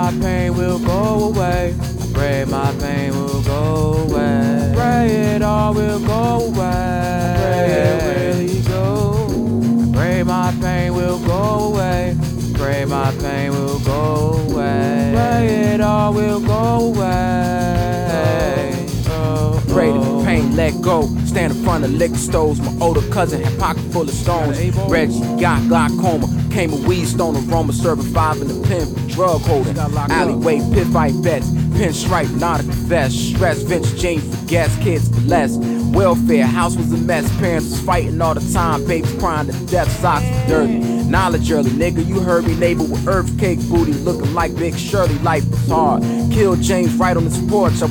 my pain will go away. I pray my pain will go away. I pray it all will go away. I pray it really go. I pray my pain will go away. I pray my pain will go away. I pray it all will go away. Pray that the pain let go. Stand in front of liquor stores. My older cousin had pocket full of stones. Reggie got glaucoma. Came a weed stone aroma. Serving 5 in the pen for drug holding. Alleyway pit fight bets. Pinstripe Nautica vest. Stress vintage jeans for gas kids for less. Welfare house was a mess. Parents was fighting all the time. Babies crying to death. Socks were dirty. Knowledge early, nigga, you heard me. Neighbor with earthquake booty, looking like Big Shirley. Life was hard. Killed James right on his porch. I